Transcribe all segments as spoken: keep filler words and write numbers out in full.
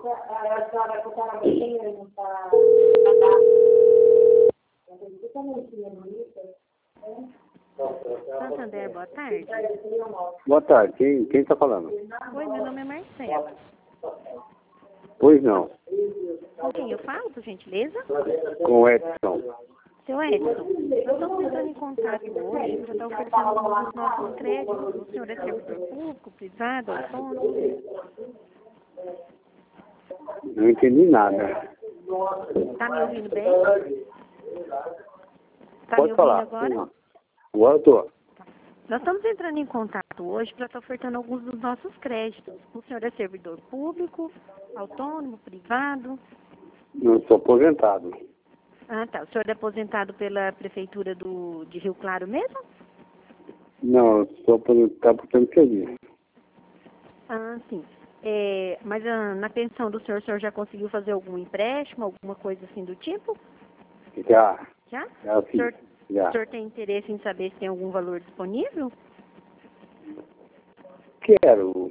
Santander, boa tarde. Boa tarde, quem quem está falando? Oi, meu nome é Marcela. Pois não, Com quem eu falo, por gentileza? com o Edson. Seu Edson, nós estamos entrando em contato hoje para estar ofertando um dos nossos créditos. O senhor é servidor público, privado, autônomo? Não entendi nada. Está me ouvindo bem? Está me Pode ouvindo falar. agora? Agora eu estou. Nós estamos entrando em contato hoje para estar ofertando alguns dos nossos créditos. O senhor é servidor público, autônomo, privado? Não sou aposentado. Ah, tá. O senhor é aposentado pela prefeitura do, de Rio Claro mesmo? Não, sou aposentado por tempo feliz. Ah, sim. É, mas ah, na pensão do senhor, o senhor já conseguiu fazer algum empréstimo, alguma coisa assim do tipo? Já, Já? já O fiz. senhor, Já. o senhor tem interesse em saber se tem algum valor disponível? Quero.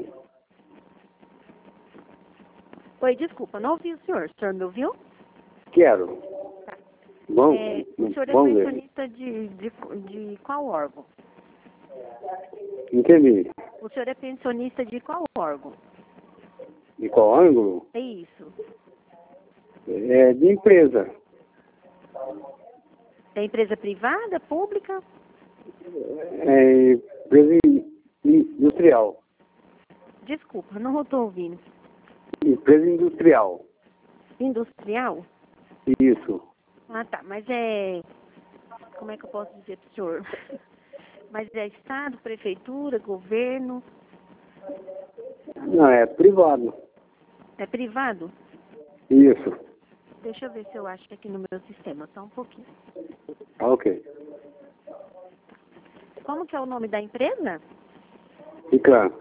Oi, desculpa, não ouvi o senhor. O senhor me ouviu? Quero. Tá. Vamos, É, o senhor é vamos ver. pensionista de, de, de qual órgão? Entendi. O senhor é pensionista de qual órgão? De qual ângulo? É isso. É de empresa. É empresa privada, pública? É empresa industrial. Desculpa, não estou ouvindo. Empresa industrial. Industrial? Isso. Ah, tá. Mas é... Como é que eu posso dizer para o senhor? Mas é Estado, Prefeitura, Governo? Não, é privado. É privado? Isso. Deixa eu ver se eu acho aqui no meu sistema. Só um pouquinho. Ah, ok. Como que é o nome da empresa? Iclã.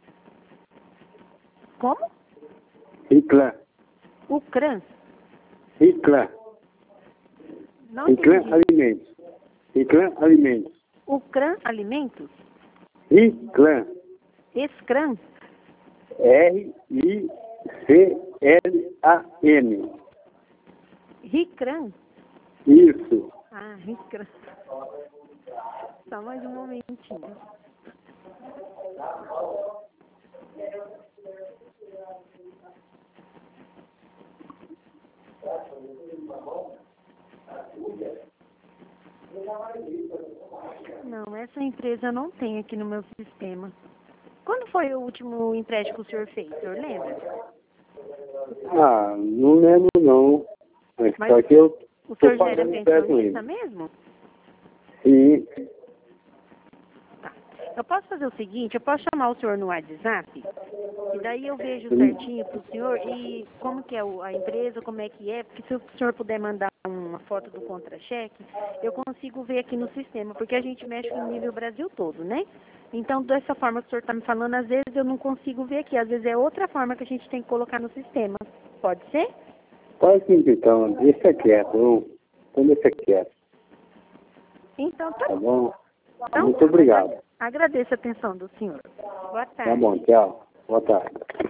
Como? Iclã. Ucrã? Iclã. Não Iclã entendi. Alimentos. Iclã Alimentos. Ucrã Alimentos? Iclã. Escrã? R I C L A N. Ricrã? Isso. Ah, Ricrã. Só mais um momentinho. Não, essa empresa não tem aqui no meu sistema. Quando foi o último empréstimo que o senhor fez? O senhor lembra? Ah, não lembro não. Mas, Mas só que eu o tô senhor já era pagando empréstimo pensionista ainda. mesmo? Sim. Tá. Eu posso fazer o seguinte, eu posso chamar o senhor no WhatsApp, e daí eu vejo Sim. certinho pro senhor e como que é o- a empresa, como é que é, porque se o senhor puder mandar uma foto do contra-cheque, eu consigo ver aqui no sistema, porque a gente mexe no nível Brasil todo, né? Então, dessa forma que o senhor está me falando, às vezes eu não consigo ver aqui, às vezes é outra forma que a gente tem que colocar no sistema. Pode ser? Pode sim, então. Deixa quieto. Então, então deixa quieto. Então, tá Tá bom. bom? Então, Muito tá. obrigado. Agradeço a atenção do senhor. Boa Tá tarde. bom, tchau. Boa tarde.